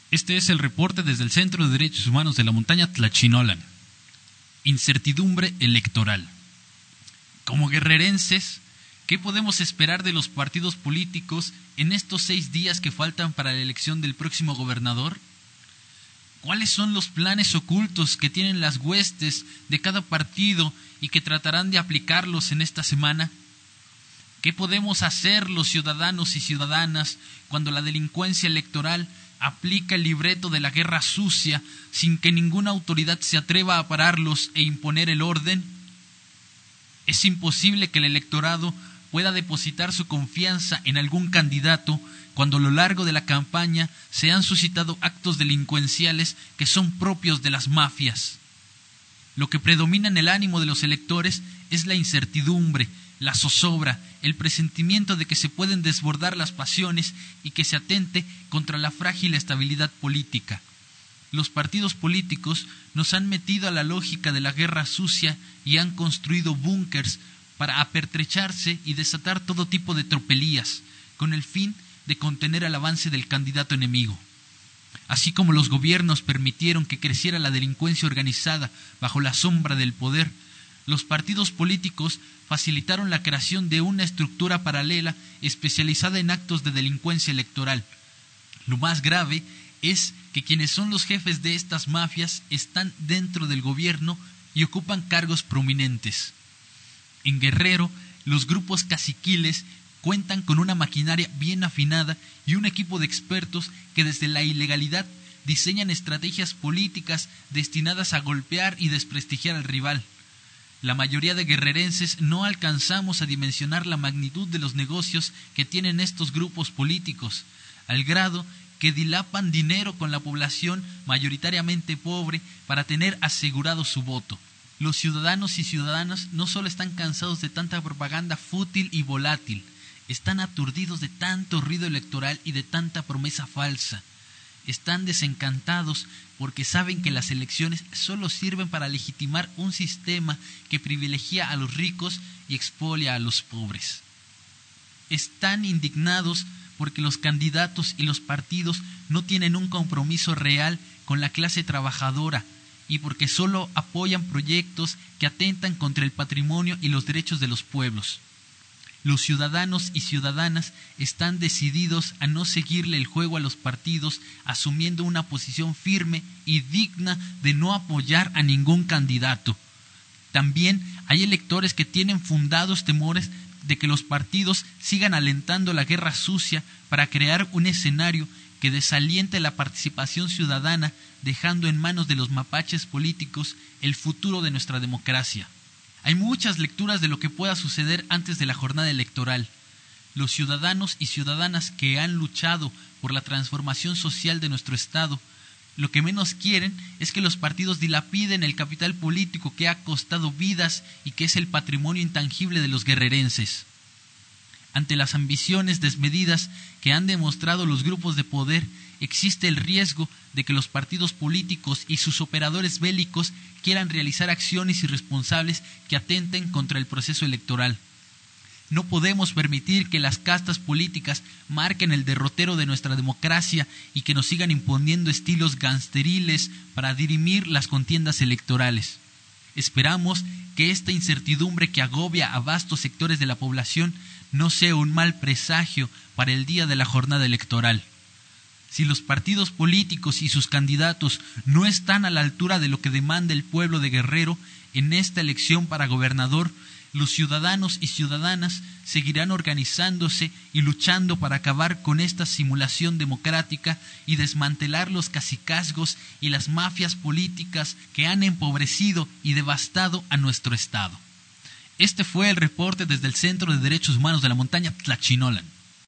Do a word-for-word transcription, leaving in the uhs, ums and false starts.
Este es el reporte desde el Centro de Derechos Humanos de la Montaña Tlachinolan. Incertidumbre electoral. Como guerrerenses, ¿qué podemos esperar de los partidos políticos en estos seis días que faltan para la elección del próximo gobernador? ¿Cuáles son los planes ocultos que tienen las huestes de cada partido y que tratarán de aplicarlos en esta semana? ¿Qué podemos hacer los ciudadanos y ciudadanas cuando la delincuencia electoral aplica el libreto de la guerra sucia sin que ninguna autoridad se atreva a pararlos e imponer el orden? Es imposible que el electorado pueda depositar su confianza en algún candidato cuando a lo largo de la campaña se han suscitado actos delincuenciales que son propios de las mafias. Lo que predomina en el ánimo de los electores es la incertidumbre, la zozobra, el presentimiento de que se pueden desbordar las pasiones y que se atente contra la frágil estabilidad política. Los partidos políticos nos han metido a la lógica de la guerra sucia y han construido búnkers para apertrecharse y desatar todo tipo de tropelías, con el fin de contener el avance del candidato enemigo. Así como los gobiernos permitieron que creciera la delincuencia organizada bajo la sombra del poder, los partidos políticos facilitaron la creación de una estructura paralela especializada en actos de delincuencia electoral. Lo más grave es que quienes son los jefes de estas mafias están dentro del gobierno y ocupan cargos prominentes. En Guerrero, los grupos caciquiles cuentan con una maquinaria bien afinada y un equipo de expertos que desde la ilegalidad diseñan estrategias políticas destinadas a golpear y desprestigiar al rival. La mayoría de guerrerenses no alcanzamos a dimensionar la magnitud de los negocios que tienen estos grupos políticos, al grado que dilapan dinero con la población mayoritariamente pobre para tener asegurado su voto. Los ciudadanos y ciudadanas no solo están cansados de tanta propaganda fútil y volátil, están aturdidos de tanto ruido electoral y de tanta promesa falsa. Están desencantados porque saben que las elecciones solo sirven para legitimar un sistema que privilegia a los ricos y expolia a los pobres. Están indignados porque los candidatos y los partidos no tienen un compromiso real con la clase trabajadora y porque solo apoyan proyectos que atentan contra el patrimonio y los derechos de los pueblos. Los ciudadanos y ciudadanas están decididos a no seguirle el juego a los partidos, asumiendo una posición firme y digna de no apoyar a ningún candidato. También hay electores que tienen fundados temores de que los partidos sigan alentando la guerra sucia para crear un escenario que desaliente la participación ciudadana, dejando en manos de los mapaches políticos el futuro de nuestra democracia. Hay muchas lecturas de lo que pueda suceder antes de la jornada electoral. Los ciudadanos y ciudadanas que han luchado por la transformación social de nuestro Estado, lo que menos quieren es que los partidos dilapiden el capital político que ha costado vidas y que es el patrimonio intangible de los guerrerenses. Ante las ambiciones desmedidas que han demostrado los grupos de poder, existe el riesgo de que los partidos políticos y sus operadores bélicos quieran realizar acciones irresponsables que atenten contra el proceso electoral. No podemos permitir que las castas políticas marquen el derrotero de nuestra democracia y que nos sigan imponiendo estilos gangsteriles para dirimir las contiendas electorales. Esperamos que esta incertidumbre que agobia a vastos sectores de la población no sea un mal presagio para el día de la jornada electoral. Si los partidos políticos y sus candidatos no están a la altura de lo que demanda el pueblo de Guerrero en esta elección para gobernador, los ciudadanos y ciudadanas seguirán organizándose y luchando para acabar con esta simulación democrática y desmantelar los cacicazgos y las mafias políticas que han empobrecido y devastado a nuestro Estado. Este fue el reporte desde el Centro de Derechos Humanos de la Montaña Tlachinolan.